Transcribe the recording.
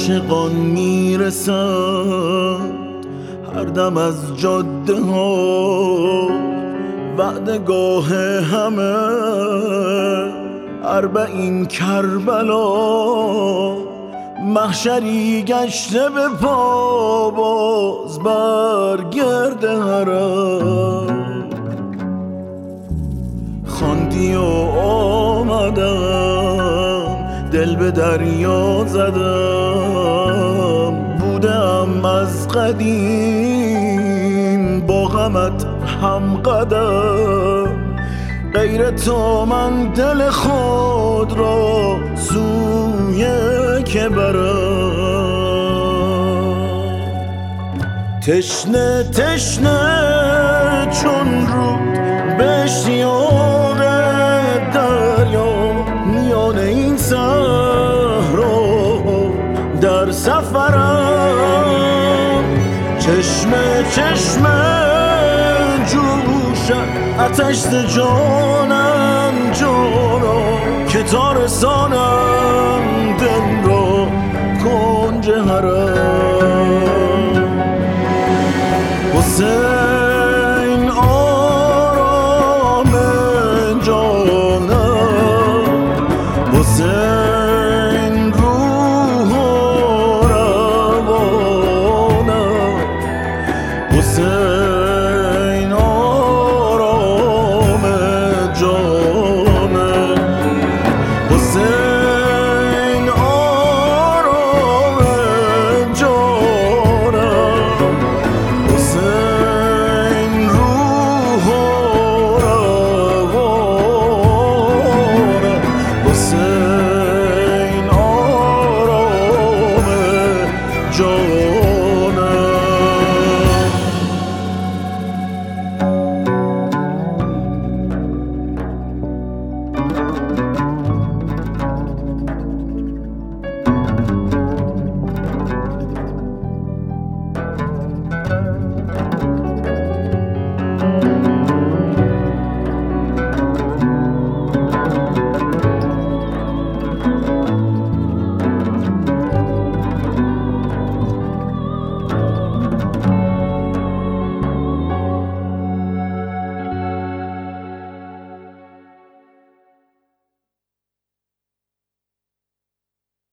عاشقان میرسند هر دم از جاده ها، وعدگاه همه اربعین کربلا. محشری گشته به پا باز برگرد حرم. خواندی و آمدم دل به دریا زدم، بودم از قدیم با غمت هم قدم. غیر تو من دل خود را سوی که برم. تشنه تشنه چون رود به اشتیاق دریا، میان این صحرا در سفرم. چشمه چشمه جوشم آتش ز جانم جانا، که تا رسانم